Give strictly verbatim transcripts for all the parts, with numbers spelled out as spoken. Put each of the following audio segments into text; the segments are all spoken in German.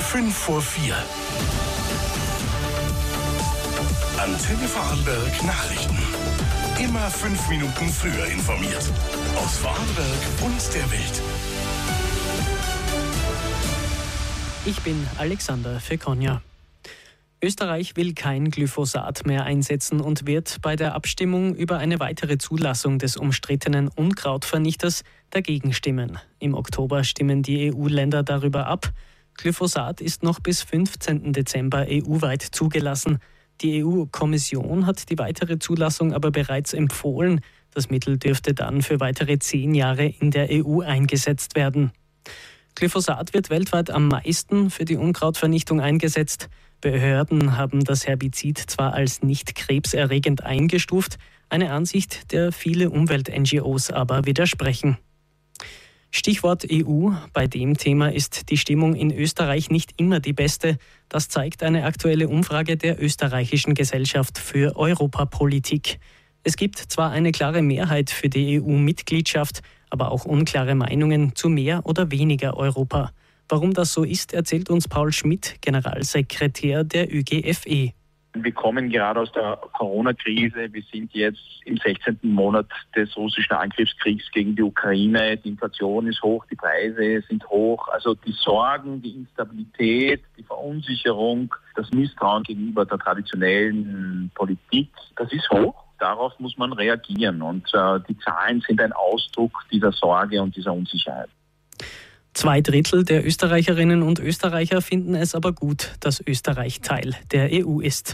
fünf vor vier. Antenne Vorarlberg Nachrichten. Immer fünf Minuten früher informiert. Aus Vorarlberg und der Welt. Ich bin Alexander Fekonja. Österreich will kein Glyphosat mehr einsetzen und wird bei der Abstimmung über eine weitere Zulassung des umstrittenen Unkrautvernichters dagegen stimmen. Im Oktober stimmen die E U-Länder darüber ab. Glyphosat ist noch bis fünfzehnten Dezember E U-weit zugelassen. Die E U-Kommission hat die weitere Zulassung aber bereits empfohlen. Das Mittel dürfte dann für weitere zehn Jahre in der E U eingesetzt werden. Glyphosat wird weltweit am meisten für die Unkrautvernichtung eingesetzt. Behörden haben das Herbizid zwar als nicht krebserregend eingestuft, eine Ansicht, der viele Umwelt-N G Os aber widersprechen. Stichwort E U. Bei dem Thema ist die Stimmung in Österreich nicht immer die beste. Das zeigt eine aktuelle Umfrage der österreichischen Gesellschaft für Europapolitik. Es gibt zwar eine klare Mehrheit für die E U-Mitgliedschaft, aber auch unklare Meinungen zu mehr oder weniger Europa. Warum das so ist, erzählt uns Paul Schmidt, Generalsekretär der Ö G F E. Wir kommen gerade aus der Corona-Krise. Wir sind jetzt im sechzehnten Monat des russischen Angriffskriegs gegen die Ukraine. Die Inflation ist hoch, die Preise sind hoch. Also die Sorgen, die Instabilität, die Verunsicherung, das Misstrauen gegenüber der traditionellen Politik, das ist hoch. Darauf muss man reagieren. Und äh, die Zahlen sind ein Ausdruck dieser Sorge und dieser Unsicherheit. Zwei Drittel der Österreicherinnen und Österreicher finden es aber gut, dass Österreich Teil der E U ist.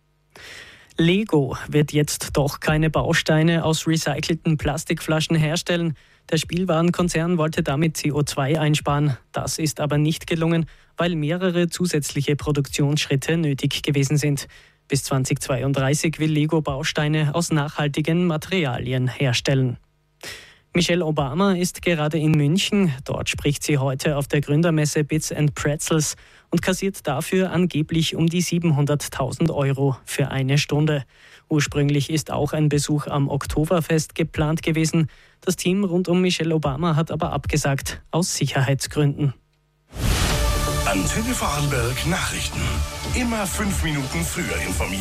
Lego wird jetzt doch keine Bausteine aus recycelten Plastikflaschen herstellen. Der Spielwarenkonzern wollte damit C O zwei einsparen. Das ist aber nicht gelungen, weil mehrere zusätzliche Produktionsschritte nötig gewesen sind. Bis zweitausendzweiunddreißig will Lego Bausteine aus nachhaltigen Materialien herstellen. Michelle Obama ist gerade in München. Dort spricht sie heute auf der Gründermesse Bits and Pretzels und kassiert dafür angeblich um die siebenhunderttausend Euro für eine Stunde. Ursprünglich ist auch ein Besuch am Oktoberfest geplant gewesen. Das Team rund um Michelle Obama hat aber abgesagt, aus Sicherheitsgründen. Antenne Vorarlberg Nachrichten. Immer fünf Minuten früher informiert.